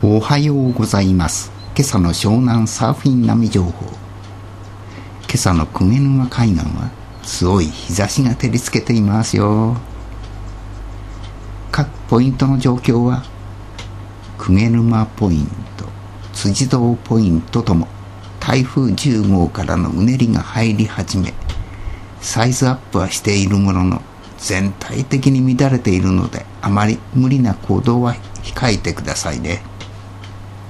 おはようございます。今朝の湘南サーフィン波情報。今朝の鵠沼海岸は強い日差しが照りつけていますよ。各ポイントの状況は鵠沼ポイント、辻堂ポイントとも台風10号からのうねりが入り始め、サイズアップはしているものの全体的に乱れているので、あまり無理な行動は控えてくださいね。